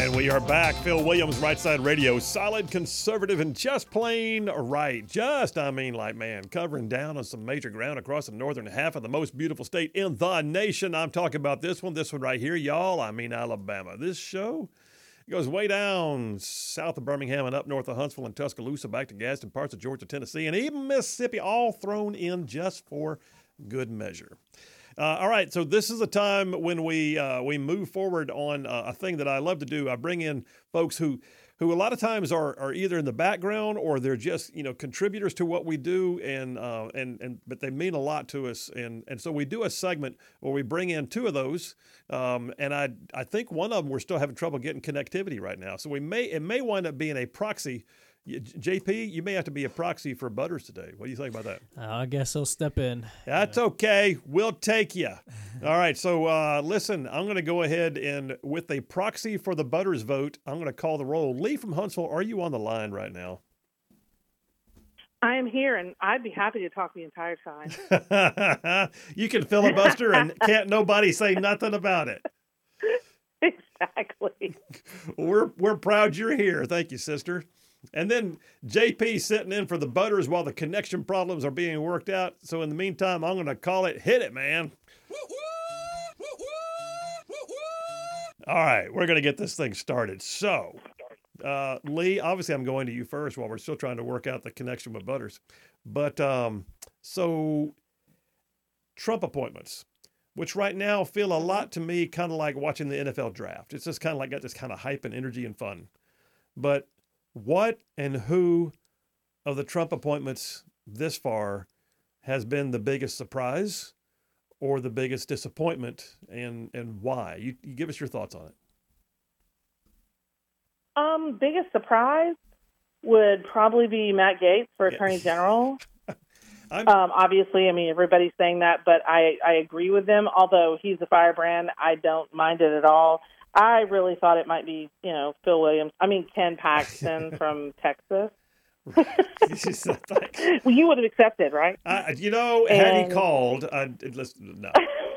And we are back. Phil Williams, Right Side Radio. Solid, conservative, and just plain right. Covering down on some major ground across the northern half of the most beautiful state in the nation. I'm talking about this one right here, y'all. Alabama. This show goes way down south of Birmingham and up north of Huntsville and Tuscaloosa, back to Gadsden, parts of Georgia, Tennessee, and even Mississippi, all thrown in just for good measure. All right, so this is a time when we move forward on a thing that I love to do. I bring in folks who a lot of times are either in the background or they're just contributors to what we do, but they mean a lot to us. And so we do a segment where we bring in two of those, and I think one of them we're still having trouble getting connectivity right now. So it may wind up being a proxy. JP, you may have to be a proxy for Butters today. What do you think about that? I guess I'll step in. That's okay. We'll take you. All right. So listen, I'm going to go ahead and with a proxy for the Butters vote, I'm going to call the roll. Lee from Huntsville, are you on the line right now? I am here, and I'd be happy to talk the entire time. You can filibuster, and can't nobody say nothing about it. Exactly. We're proud you're here. Thank you, sister. And then JP sitting in for the Butters while the connection problems are being worked out. So in the meantime, I'm going to call it Hit It, Man. All right, we're going to get this thing started. So, Lee, obviously I'm going to you first while we're still trying to work out the connection with Butters. But so Trump appointments, which right now feel a lot to me kind of like watching the NFL draft. It's just kind of like got this kind of hype and energy and fun. But what and who of the Trump appointments this far has been the biggest surprise or the biggest disappointment, and why? You give us your thoughts on it. Biggest surprise would probably be Matt Gaetz for Attorney General. Obviously, everybody's saying that, but I agree with them. Although he's a firebrand, I don't mind it at all. I really thought it might be, Phil Williams. Ken Paxton from Texas. Well, you would have accepted, right? Had he called, no.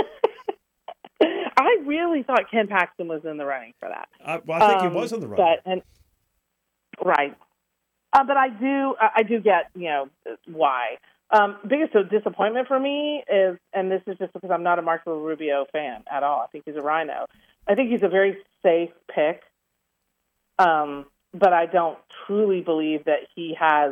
I really thought Ken Paxton was in the running for that. I think he was in the running. Right. But I do get, why. Biggest disappointment for me is, and this is just because I'm not a Marco Rubio fan at all. I think he's a rhino. I think he's a very safe pick, but I don't truly believe that he has,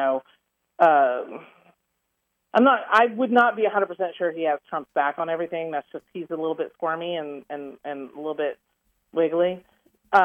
I would not be 100% sure he has Trump's back on everything. That's just, he's a little bit squirmy and a little bit wiggly. But,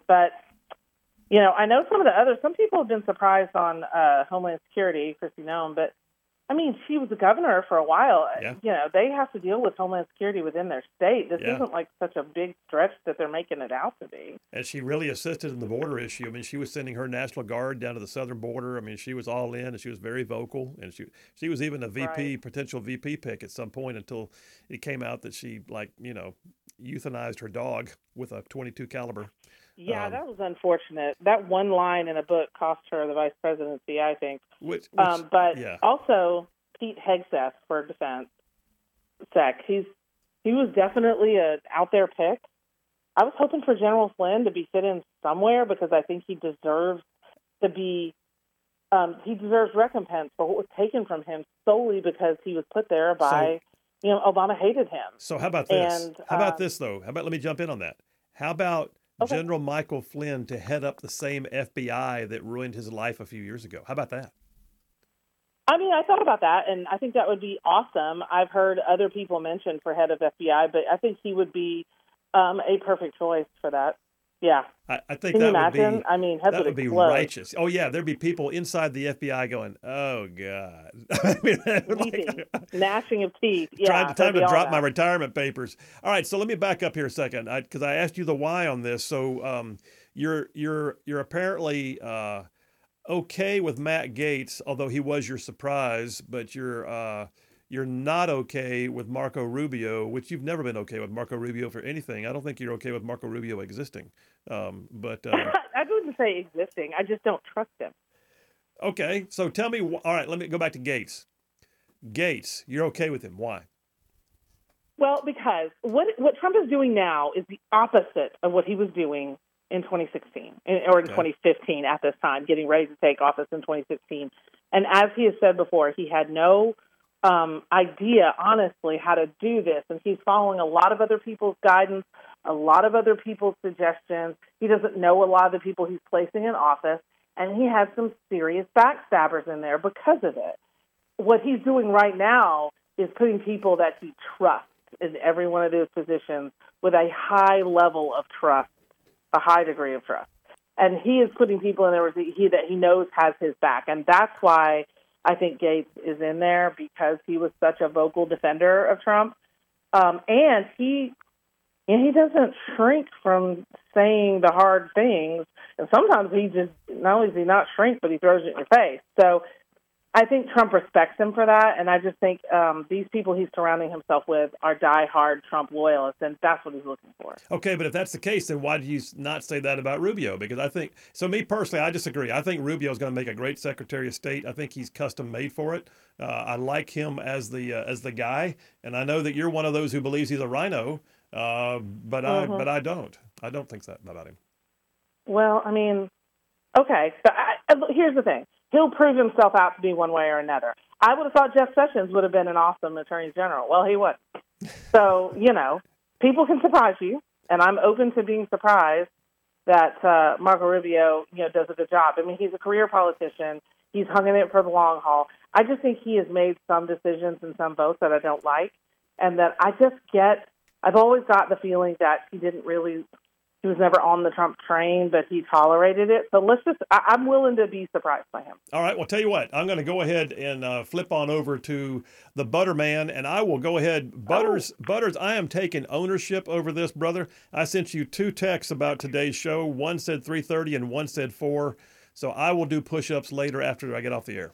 I know some people have been surprised on Homeland Security, Kristi Noem, but she was a governor for a while. Yeah. They have to deal with Homeland Security within their state. This isn't like such a big stretch that they're making it out to be. And she really assisted in the border issue. She was sending her National Guard down to the southern border. She was all in, and she was very vocal. And she was even a VP, potential VP pick at some point until it came out that she, euthanized her dog with a .22 caliber. Yeah, that was unfortunate. That one line in a book cost her the vice presidency, I think. Also Pete Hegseth for defense sec. He was definitely an out there pick. I was hoping for General Flynn to be fit in somewhere because I think he deserves to be. He deserves recompense for what was taken from him solely because he was put there by. Obama hated him. So how about this? Let me jump in on that. How about General Michael Flynn to head up the same FBI that ruined his life a few years ago? How about that? I thought about that, and I think that would be awesome. I've heard other people mention for head of FBI, but I think he would be a perfect choice for that. Yeah. I think Can that you imagine? that would be righteous. Oh, yeah. There'd be people inside the FBI going, oh, God. Weeping, gnashing of teeth. Yeah, time to drop my retirement papers. All right. So let me back up here a second because I asked you the why on this. So you're apparently okay with Matt Gaetz, although he was your surprise, but you're not okay with Marco Rubio, which you've never been okay with Marco Rubio for anything. I don't think you're okay with Marco Rubio existing. I wouldn't say existing. I just don't trust him. Okay, so tell me. All right, let me go back to Gaetz. Gaetz, you're okay with him. Why? Well, because what Trump is doing now is the opposite of what he was doing in 2016 or in 2015 at this time, getting ready to take office in 2016. And as he has said before, he had no idea, honestly, how to do this. And he's following a lot of other people's guidance, a lot of other people's suggestions. He doesn't know a lot of the people he's placing in office, and he has some serious backstabbers in there because of it. What he's doing right now is putting people that he trusts in every one of those positions with a high level of trust, a high degree of trust. And he is putting people in there that he knows has his back. And that's why I think Gaetz is in there, because he was such a vocal defender of Trump. And he doesn't shrink from saying the hard things. And sometimes he just, not only does he not shrink, but he throws it in your face. So I think Trump respects him for that, and I just think these people he's surrounding himself with are diehard Trump loyalists, and that's what he's looking for. Okay, but if that's the case, then why do you not say that about Rubio? Because I think, so me personally, I disagree. I think Rubio is going to make a great Secretary of State. I think he's custom made for it. I like him as the guy, and I know that you're one of those who believes he's a rhino, but I don't. I don't think that about him. Well, I mean, okay, so here's the thing. He'll prove himself out to be one way or another. I would have thought Jeff Sessions would have been an awesome attorney general. Well, he wasn't. So, people can surprise you, and I'm open to being surprised that Marco Rubio, does a good job. I mean, he's a career politician. He's hung in it for the long haul. I just think he has made some decisions and some votes that I don't like, and that I've always got the feeling that he was never on the Trump train, but he tolerated it. So I'm willing to be surprised by him. All right. Well, tell you what, I'm going to go ahead and flip on over to the Butterman, and I will go ahead. Butters, I am taking ownership over this, brother. I sent you 2 texts about today's show. One said 3:30 and one said 4. So I will do push-ups later after I get off the air.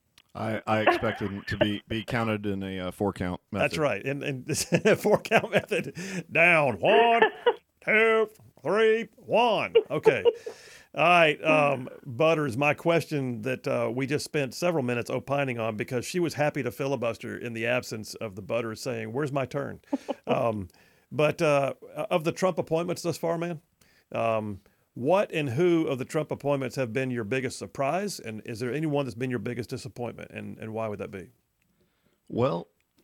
I expected to be counted in a 4-count method. That's right. In a 4-count method. Down. 1, 2, 3, 1. Okay. All right. Butters, my question that we just spent several minutes opining on, because she was happy to filibuster in the absence of the Butters saying, where's my turn? But of the Trump appointments thus far, man, what and who of the Trump appointments have been your biggest surprise? And is there anyone that's been your biggest disappointment? And why would that be? Well,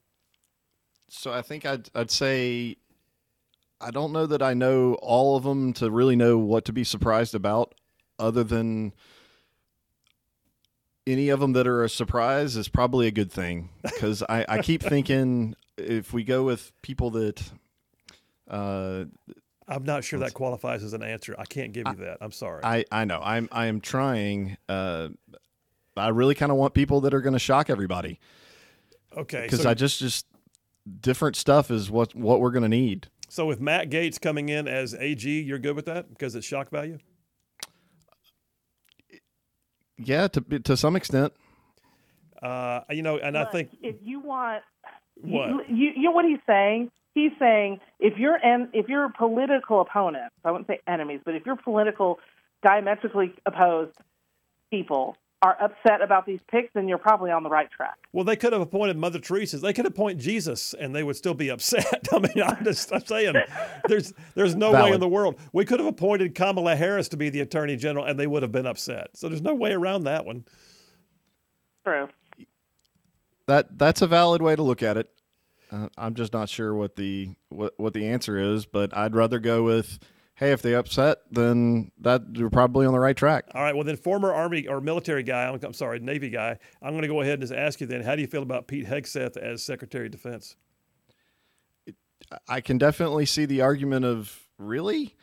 so I think I'd say, I don't know that I know all of them to really know what to be surprised about, other than any of them that are a surprise is probably a good thing. Because I keep thinking, if we go with people that... I'm not sure that qualifies as an answer. I can't give you that. I'm sorry. I know. I am trying. I really kind of want people that are going to shock everybody. Okay. Because so, I just different stuff is what we're going to need. So with Matt Gaetz coming in as AG, you're good with that because it's shock value? Yeah, to some extent. And I think if you want, what you know what he's saying. He's saying if your political opponents, I wouldn't say enemies, but if your political diametrically opposed people are upset about these picks, then you're probably on the right track. Well, they could have appointed Mother Teresa. They could appoint Jesus, and they would still be upset. I mean, I'm saying there's no way in the world. We could have appointed Kamala Harris to be the Attorney General, and they would have been upset. So there's no way around that one. True. That's a valid way to look at it. I'm just not sure what the answer is, but I'd rather go with, hey, if they upset, then you're probably on the right track. All right. Well, then former Army or military guy, Navy guy, I'm going to go ahead and just ask you then, how do you feel about Pete Hegseth as Secretary of Defense? I can definitely see the argument of, really?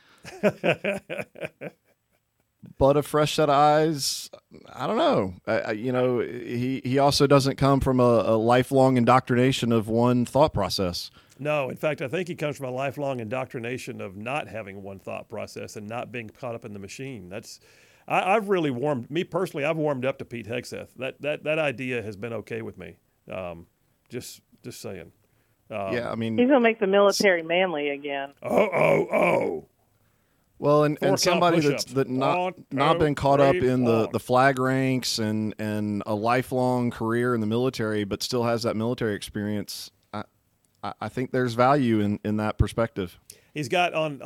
But a fresh set of eyes, I don't know. He also doesn't come from a lifelong indoctrination of one thought process. No, in fact, I think he comes from a lifelong indoctrination of not having one thought process and not being caught up in the machine. I've really me personally, I've warmed up to Pete Hegseth. That idea has been okay with me. Just saying. Yeah, I mean, he's gonna make the military manly again. Oh. Well, and somebody that's not been caught up in the flag ranks and a lifelong career in the military, but still has that military experience. I think there's value in that perspective. He's got on.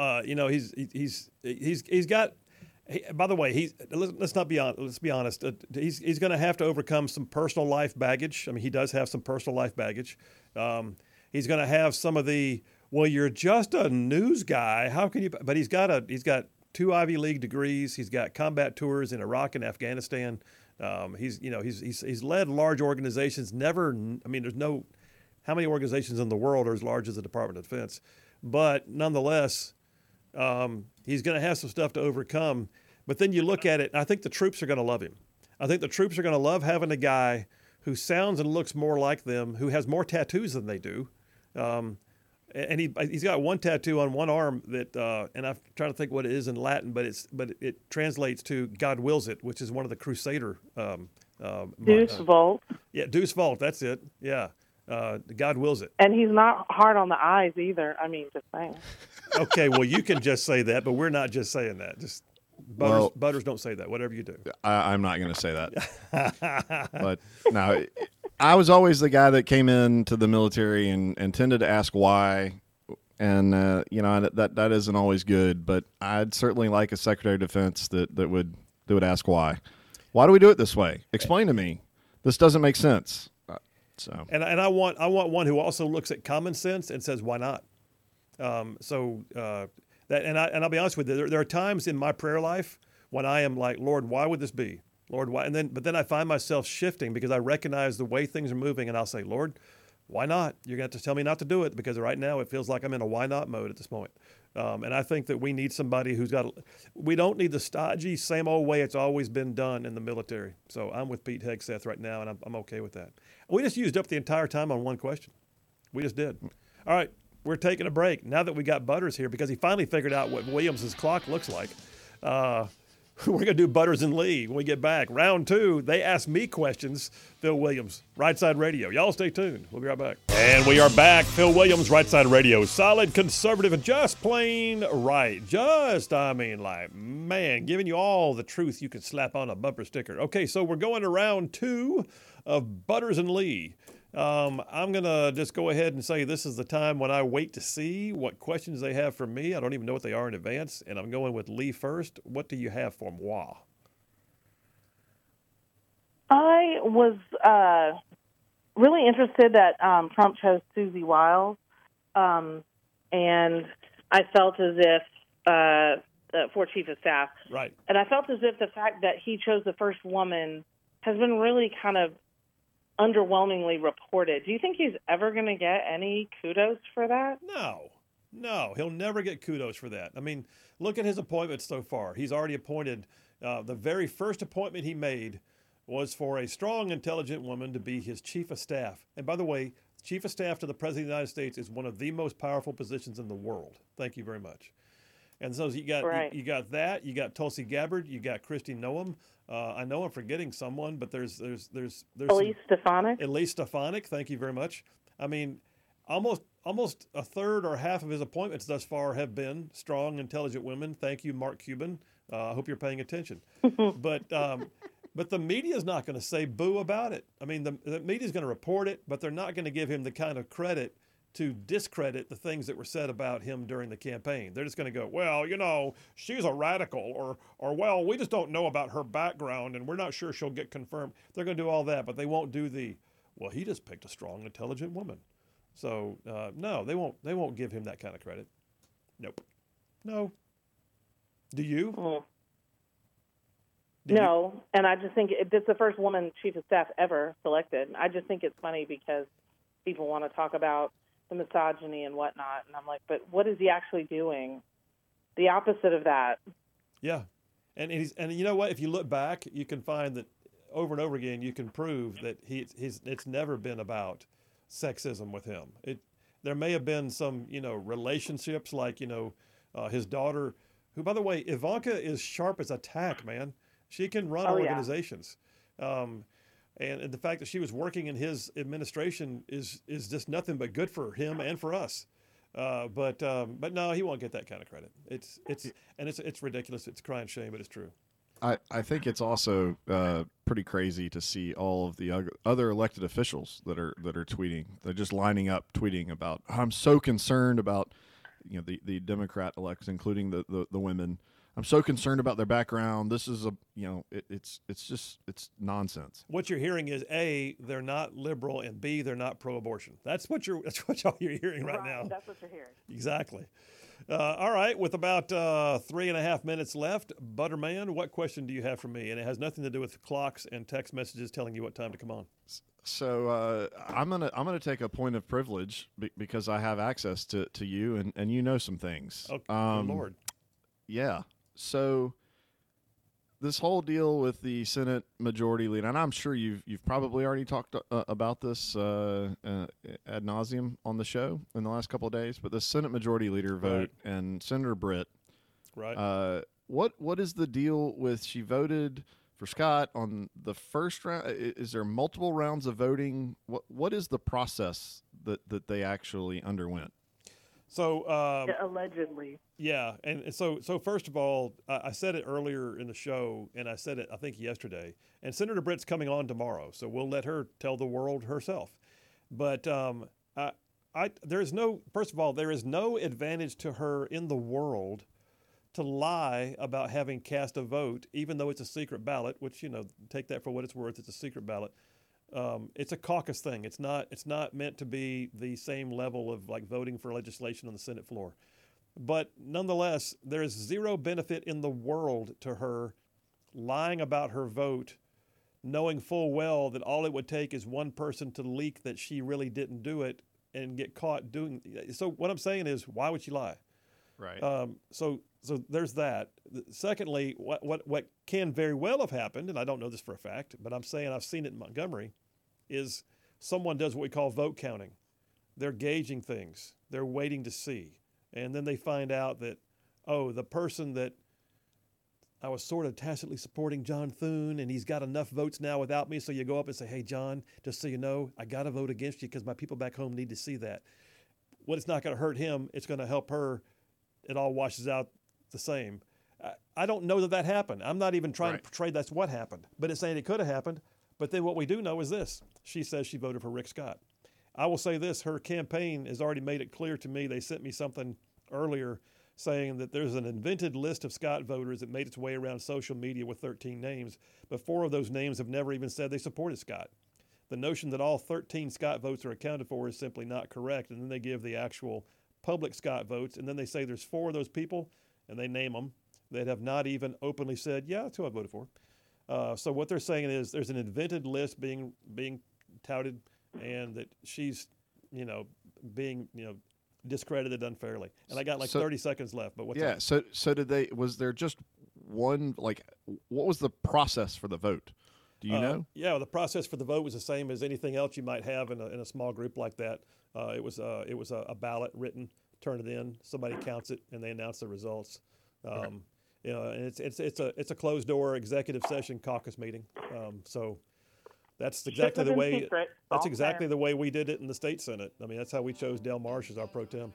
He's got. By the way, let's be honest. He's going to have to overcome some personal life baggage. I mean, he does have some personal life baggage. He's going to have some of the. Well, you're just a news guy. How can you? But he's got 2 Ivy League degrees. He's got combat tours in Iraq and Afghanistan. He's led large organizations. There's no. How many organizations in the world are as large as the Department of Defense? But nonetheless, he's going to have some stuff to overcome. But then you look at it, and I think the troops are going to love him. I think the troops are going to love having a guy who sounds and looks more like them, who has more tattoos than they do. And he's got one tattoo on one arm that, and I'm trying to think what it is in Latin, but it translates to "God wills it," which is one of the Crusader. Deus Vult. Yeah, Deus Vult. That's it. Yeah. God wills it. And he's not hard on the eyes either. I mean, just saying. Okay, well, you can just say that, but we're not just saying that. Just Butters don't say that, whatever you do. I'm not going to say that. But no, I was always the guy that came into the military and tended to ask why. And, that isn't always good. But I'd certainly like a Secretary of Defense that would ask why. Why do we do it this way? Explain to me. This doesn't make sense. So and I want one who also looks at common sense and says why not. I'll be honest with you. There are times in my prayer life when I am like, Lord, why would this be? Lord, why? But then I find myself shifting because I recognize the way things are moving, and I'll say, Lord, why not? You're going to have to tell me not to do it because right now it feels like I'm in a why not mode at this moment. And I think that we need somebody we don't need the stodgy, same old way it's always been done in the military. So I'm with Pete Hegseth right now, and I'm okay with that. We just used up the entire time on one question. We just did. All right, we're taking a break. Now that we got Butters here, because he finally figured out what Williams' clock looks like, we're going to do Butters and Lee when we get back. Round 2, they ask me questions. Phil Williams, Right Side Radio. Y'all stay tuned. We'll be right back. And we are back. Phil Williams, Right Side Radio. Solid, conservative, and just plain right. Giving you all the truth you can slap on a bumper sticker. Okay, so we're going to round 2 of Butters and Lee. I'm going to just go ahead and say this is the time when I wait to see what questions they have for me. I don't even know what they are in advance, and I'm going with Lee first. What do you have for moi? I was really interested that Trump chose Susie Wiles, and I felt as if for Chief of Staff. Right. And I felt as if the fact that he chose the first woman has been really kind of underwhelmingly reported. Do you think he's ever going to get any kudos for that? No, he'll never get kudos for that. I mean, look at his appointments so far. He's already appointed, the very first appointment he made was for a strong, intelligent woman to be his chief of staff. And by the way, chief of staff to the President of the United States is one of the most powerful positions in the world. Thank you very much. And so you got that. You got Tulsi Gabbard. You got Kristi Noem. I know I'm forgetting someone, but there's Elise Stefanik. Elise Stefanik. Thank you very much. I mean, almost a third or half of his appointments thus far have been strong, intelligent women. Thank you, Mark Cuban. I hope you're paying attention. But the media is not going to say boo about it. I mean, the media is going to report it, but they're not going to give him the kind of credit to discredit the things that were said about him during the campaign. They're just going to go, well, she's a radical, or well, we just don't know about her background, and we're not sure she'll get confirmed. They're going to do all that, but they won't do well, he just picked a strong, intelligent woman. So, no, they won't give him that kind of credit. Nope. No. Do you? No, and I just think it's the first woman chief of staff ever selected. I just think it's funny because people want to talk about the misogyny and whatnot, and I'm like, but what is he actually doing? The opposite of that. Yeah, and you know what? If you look back, you can find that over and over again, you can prove that it's never been about sexism with him. There may have been some relationships like his daughter, who by the way, Ivanka is sharp as a tack, man. She can run organizations. Yeah. And the fact that she was working in his administration is just nothing but good for him and for us. But no, he won't get that kind of credit. It's ridiculous. It's a crying shame, but it's true. I think it's also pretty crazy to see all of the other elected officials that are tweeting. They're just lining up tweeting about, I'm so concerned about the Democrat elects, including the women. I'm so concerned about their background. This is it's nonsense. What you're hearing is A, they're not liberal, and B, they're not pro-abortion. That's what all you're hearing right now. That's what you're hearing. Exactly. All right, with about 3.5 minutes left, Butterman, what question do you have for me? And it has nothing to do with clocks and text messages telling you what time to come on. So I'm gonna take a point of privilege because I have access to you and you know some things. Oh, good Lord. Yeah. So this whole deal with the Senate Majority Leader, and I'm sure you've probably already talked about this ad nauseum on the show in the last couple of days. But the Senate Majority Leader vote and Senator Britt, right? What is the deal with? She voted for Scott on the first round. Is there multiple rounds of voting? What is the process that they actually underwent? So allegedly. Yeah, and so first of all, I said it earlier in the show, and I said it I think yesterday. And Senator Britt's coming on tomorrow, so we'll let her tell the world herself. But there is no advantage to her in the world to lie about having cast a vote, even though it's a secret ballot. Which take that for what it's worth. It's a secret ballot. It's a caucus thing. It's not meant to be the same level of like voting for legislation on the Senate floor. But nonetheless, there is zero benefit in the world to her lying about her vote, knowing full well that all it would take is one person to leak that she really didn't do it and get caught doing. So what I'm saying is, why would she lie? Right. So there's that. Secondly, what can very well have happened, and I don't know this for a fact, but I'm saying I've seen it in Montgomery, is someone does what we call vote counting. They're gauging things. They're waiting to see. And then they find out that, the person that I was sort of tacitly supporting, John Thune, and he's got enough votes now without me, so you go up and say, hey, John, just so you know, I got to vote against you because my people back home need to see that. What it's not going to hurt him, it's going to help her. It all washes out the same. I don't know that happened. I'm not even trying to portray that's what happened, but it's saying it could have happened. But then what we do know is this. She says she voted for Rick Scott. I will say this. Her campaign has already made it clear to me. They sent me something earlier saying that there's an invented list of Scott voters that made its way around social media with 13 names, but 4 of those names have never even said they supported Scott. The notion that all 13 Scott votes are accounted for is simply not correct, and then they give the actual public Scott votes, and then they say there's 4 of those people, and they name them, that have not even openly said, yeah, that's who I voted for. So what they're saying is there's an invented list being touted, and that she's, being, discredited unfairly. And I got 30 seconds left, but what's that? So was there just one, what was the process for the vote? Do you know? Yeah, the process for the vote was the same as anything else you might have in a small group like that. It was a ballot written, turn it in, somebody counts it, and they announce the results. And it's a closed door executive session caucus meeting. So that's exactly the way. That's exactly the way we did it in the state Senate. I mean, that's how we chose Del Marsh as our pro tem.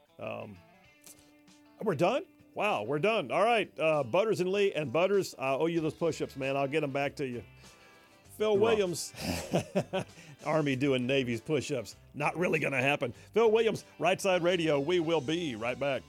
We're done. Wow, we're done. All right, Butters and Lee and Butters, I owe you those push-ups, man. I'll get them back to you. Phil Williams, Army doing Navy's push-ups. Not really going to happen. Phil Williams, Right Side Radio. We will be right back.